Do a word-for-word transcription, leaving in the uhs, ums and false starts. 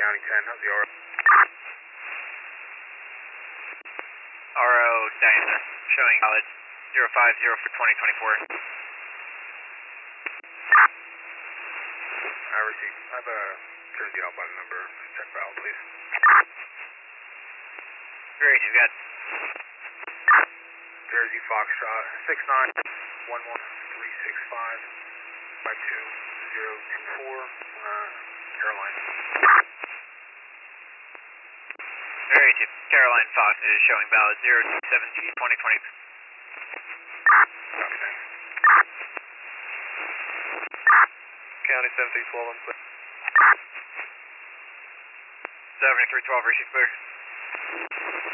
County ten, how's the R O? R O Diana, showing valid zero five zero for twenty twenty-four. I received. I have a Jersey outbound number. Check valid, please. Great, you've got Jersey Foxtrot six nine one one three six five five two zero two four, uh, Caroline. Very good. Caroline Fox is showing valid zero two seven G twenty twenty. Copy, thanks. County seven three one two, clear. seventy-three twelve, receive clear.